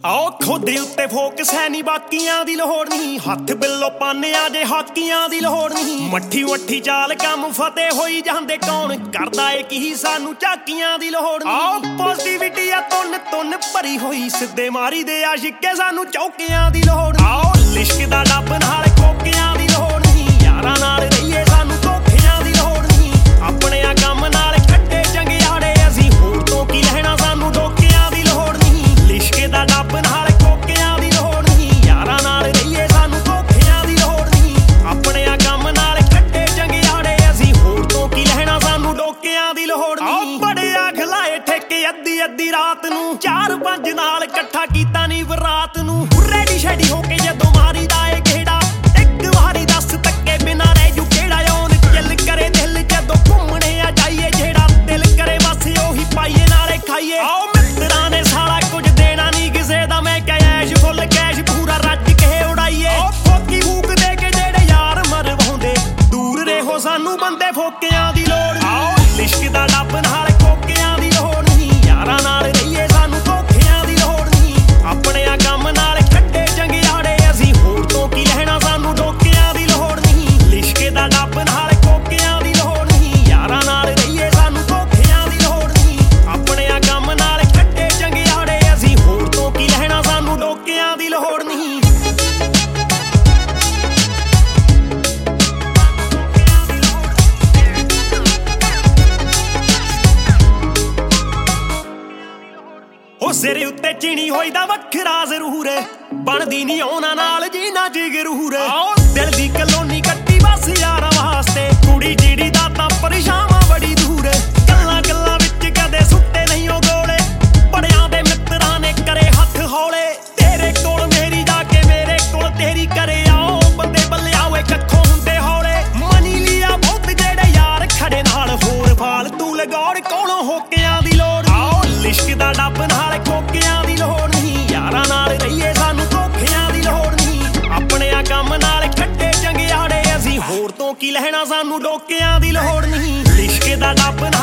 आओ खुद उत्ते फोकस है नी बाकियां दी लोड़ नहीं हथ बिल्लो पाने जे हाकियां दी लोड़ नहीं मट्ठी वट्ठी चाल कम फतेह होई जांदे कौन करदा ए की सानू झाकियां दी लोड़ नहीं आओ पॉजिटिविटी आ तुन तुन भरी होई सिद्धे मारी दे आशिके सानू चौकियां दी लोड़ आओ लिश्क दा डब नाल कोकियां दी लोड़ नहीं यारां नाल रहीए सानू धोखियां दी लोड़ नहीं अपने आ कम नाल खट्टे चंगियाड़े असीं होर तो की लहना सानू डोकियां दी लोड़ नहीं लिश्क दा डब नाल कोकियां दी लोड़ नहीं यारां नाल रहीए सानू धोखियां दी लोड़ नहीं अपने आ कम नाल खट्टे चंगियाड़े असीं होर तो की लहना सानू डोकियां दी लोड़ नहीं बड़े आ खलाए ठेके अद्धी अद्धी रात नू 4-5 नाल इकट्ठा कीता नी बरात नू रेडी शेडी हो के जदों मारी दा ए घेड़ा एक वारी दस तक्के बिना रह जू केड़ा ओन चिल करे दिल जदों घूमने आ जाइए जेड़ा दिल करे बस ओही पाइए नाले खाइए आओ मित्रां ने सारा कुछ देना नहीं किसे दा मैं कैश फुल कैश पूरा रज के उड़ाइए ओ फोकी फूक दे के जेड़े यार मरवाउंदे दूर रहो सानू बंदे फोकियां दी लोड़ आओ लिश्क दा डब नाल कोकियां दी लोड़ नहीं यारां नाल रहीए सानू धोखियां दी लोड़ नहीं अपने आ कम नाल खट्टे चंगियाड़े असीं होर तो की लहना सानू डोकियां दी लोड़ नहीं लिश्क दा डब नाल कोकियां दी लोड़ नहीं यारां नाल रहीए सानू धोखियां दी लोड़ नहीं अपने आ कम नाल खट्टे चंगियाड़े असीं होर तो की लहना सानू डोकियां दी लोड़ नहीं ओ सिर उत्ते चीनी होई दा वखरा जरूर बनदी नी औना नाल जीना जिगरूर आओ दिल दी कलोनी कट्टी बस यारां वास्ते कुड़ी जीड़ी दा तां परेशान बड़ी दूर गल्लां गल्लां विच कदे सुट्टे नहीं ओ गोले बड़ियां दे मित्रां ने करे हत्थ हौले तेरे कोल मेरी जाके मेरे कोल तेरी करे आओ बंदे बल्ले आवे कखों हुंदे हौले मनी लिया बहुत जेड़े यार खड़े नाल होर फालतू लगौड़ कोलों होकियां दी लोड़ आओ लिश्क दा डब नाल कोकियां दी लोड़ नहीं यारां नाल रहीए सानू धोखियां दी लोड़ नहीं अपने आ कम नाल खट्टे चंगियाड़े असीं होर तो की लहना सानू डोकियां दी लोड़ नहीं लिश्क दा डब